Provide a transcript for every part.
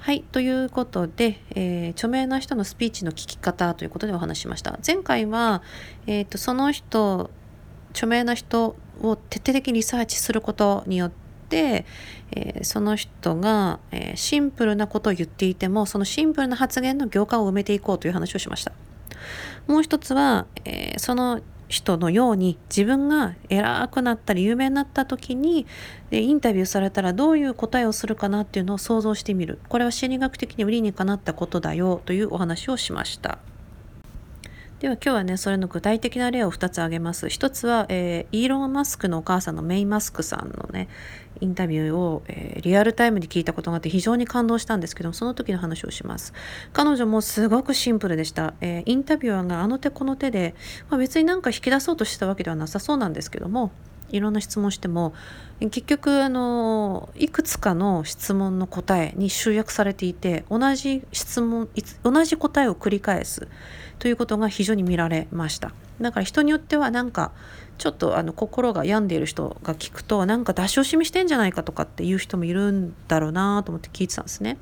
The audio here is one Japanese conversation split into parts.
はい、ということで、著名な人のスピーチの聞き方ということでお話ししました。前回は、その人、著名な人を徹底的にリサーチすることによって、その人が、シンプルなことを言っていても、そのシンプルな発言の行間を埋めていこうという話をしました。もう一つは、その人のように自分が偉くなったり有名になった時にインタビューされたらどういう答えをするかなっていうのを想像してみる。これは心理学的に理にかなったことだよというお話をしました。では今日はね、それの具体的な例を2つ挙げます。1つは、イーロン・マスクのお母さんのメイ・マスクさんのねインタビューを、リアルタイムで聞いたことがあって非常に感動したんですけど、その時の話をします。彼女もすごくシンプルでした。インタビュアーがあの手この手で、別になんか引き出そうとしてたわけではなさそうなんですけども、いろんな質問しても結局いくつかの質問の答えに集約されていて、同じ答えを繰り返すということが非常に見られました。だから人によってはなんかちょっと心が病んでいる人が聞くとなんか出し惜しみしてんじゃないかとかっていう人もいるんだろうなと思って聞いてたんですね。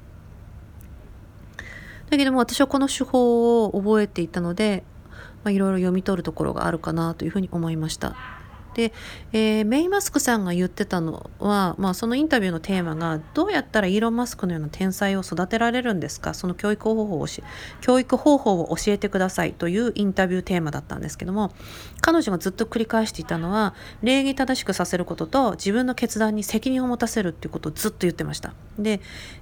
だけども私はこの手法を覚えていたので、いろいろ読み取るところがあるかなというふうに思いました。で、メイ・マスクさんが言ってたのは、そのインタビューのテーマがどうやったらイーロン・マスクのような天才を育てられるんですか、その教育方法を教えてくださいというインタビューテーマだったんですけども、彼女がずっと繰り返していたのは礼儀正しくさせることと自分の決断に責任を持たせるっていうことをずっと言ってました。で、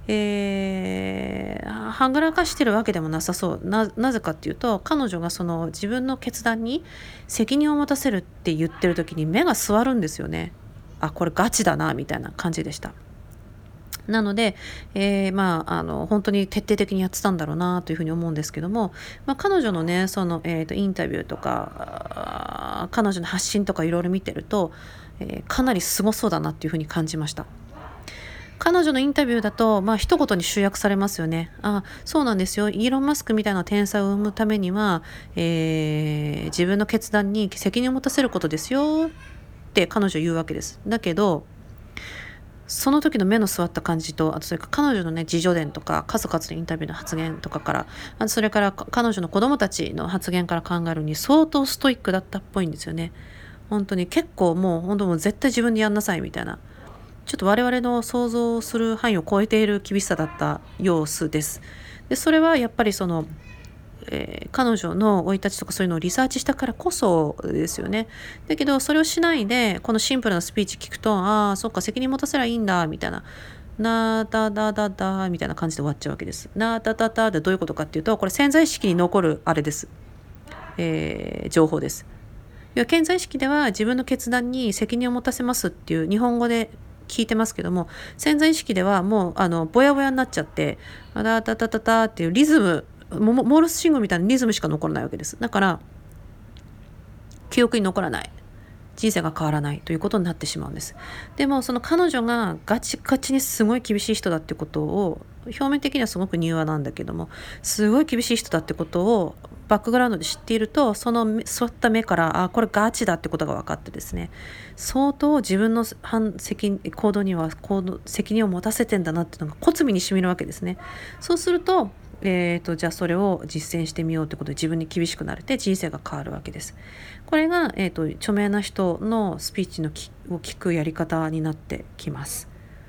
はぐらかしてるわけでもなさそう。なぜかっていうと、彼女がその自分の決断に責任を持たせるって言ってる時に目が座るんですよね。これガチだなみたいな感じでした。なので、本当に徹底的にやってたんだろうなというふうに思うんですけども、彼女のねその、インタビューとか彼女の発信とかいろいろ見てると、かなりすごそうだなっていうふうに感じました。彼女のインタビューだと、一言に集約されますよね。そうなんですよ。イーロン・マスクみたいな天才を生むためには、自分の決断に責任を持たせることですよって彼女は言うわけです。だけど、その時の目の座った感じと、あとそれから彼女のね自叙伝とか数々のインタビューの発言とかから、それから彼女の子供たちの発言から考えるに相当ストイックだったっぽいんですよね。本当に結構本当もう絶対自分でやんなさいみたいな、ちょっと我々の想像する範囲を超えている厳しさだった様子です。でそれはやっぱりその、彼女の生い立ちとかそういうのをリサーチしたからこそですよね。だけどそれをしないでこのシンプルなスピーチ聞くと、そっか責任持たせりゃいいんだみたいな、なだだだだみたいな感じで終わっちゃうわけです。なだだだでどういうことかっていうと、これ潜在意識に残るあれです、情報です。潜在意識では自分の決断に責任を持たせますっていう日本語で聞いてますけども、潜在意識ではもうぼやぼやになっちゃって、ダダダダダっていうリズム、モールス信号みたいなリズムしか残らないわけです。だから記憶に残らない、人生が変わらないということになってしまうんです。でもその彼女がガチガチにすごい厳しい人だってことを、表面的にはすごく柔和なんだけどもすごい厳しい人だってことをバックグラウンドで知っていると、その座った目からこれガチだってことが分かってですね、相当自分の行動には責任を持たせてんだなっていうのが骨身に染みるわけですね。そうするとじゃあそれを実践してみようということで自分に厳しくなれて人生が変わるわけです。これが、著名な人のスピーチを聞くやり方になってきます。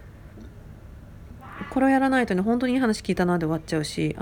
これをやらないとね、本当にいい話聞いたなで終わっちゃうし、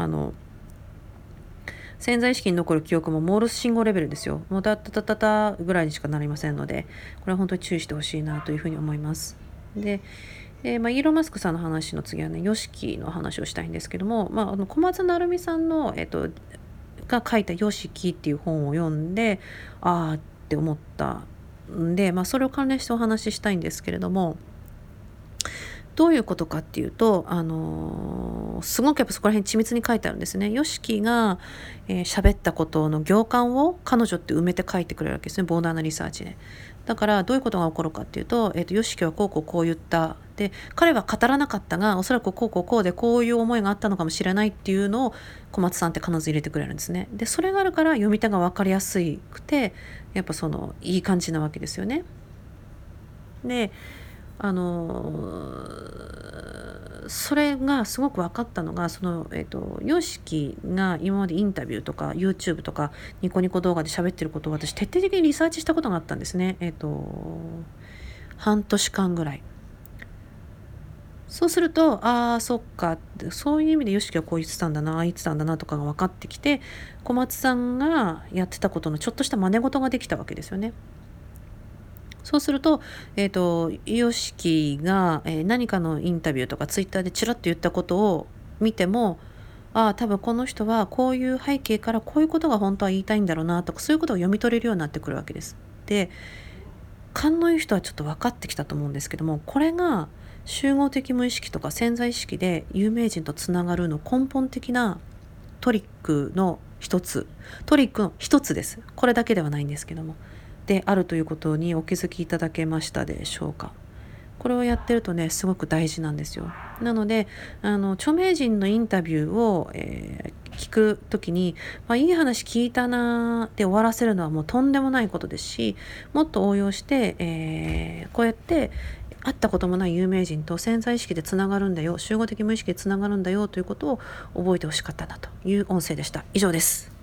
潜在意識に残る記憶もモールス信号レベルですよ。もうダッタタタタぐらいにしかなりませんので、これは本当に注意してほしいなというふうに思います。で、イーロン・マスクさんの話の次はね、YOSHIKIの話をしたいんですけども、小松成美さんの、が書いたYOSHIKIっていう本を読んで、って思ったんで、それを関連してお話ししたいんですけれども、どういうことかっていうと、すごくやっぱそこら辺緻密に書いてあるんですね。YOSHIKIが喋ったことの行間を彼女って埋めて書いてくれるわけですね、膨大なリサーチで。だからどういうことが起こるかっていうと、YOSHIKIはこう言った。で、彼は語らなかったが、おそらくこうでこういう思いがあったのかもしれないっていうのを小松さんって必ず入れてくれるんですね。で、それがあるから読み手が分かりやすくて、やっぱいい感じなわけですよね。で、 それがすごく分かったのが、YOSHIKIが今までインタビューとか YouTube とかニコニコ動画で喋ってることを私徹底的にリサーチしたことがあったんですね。半年間ぐらい。そうすると、ああ、そっかって、そういう意味で YOSHIKI はこう言ってたんだな、ああ言ってたんだなとかが分かってきて、小松さんがやってたことのちょっとした真似事ができたわけですよね。そうすると、YOSHIKI が、何かのインタビューとかツイッターでちらっと言ったことを見ても、ああ、多分この人はこういう背景からこういうことが本当は言いたいんだろうなとか、そういうことを読み取れるようになってくるわけです。で、勘のいい人はちょっと分かってきたと思うんですけども、これが集合的無意識とか潜在意識で有名人とつながるの根本的なトリックの一つです。これだけではないんですけども、であるということにお気づきいただけましたでしょうか。これをやってるとね、すごく大事なんですよ。なので、著名人のインタビューを、聞くときに、いい話聞いたなーで終わらせるのはもうとんでもないことですし、もっと応用して、こうやって会ったこともない有名人と潜在意識でつながるんだよ、集合的無意識でつながるんだよということを覚えてほしかったなという音声でした。以上です。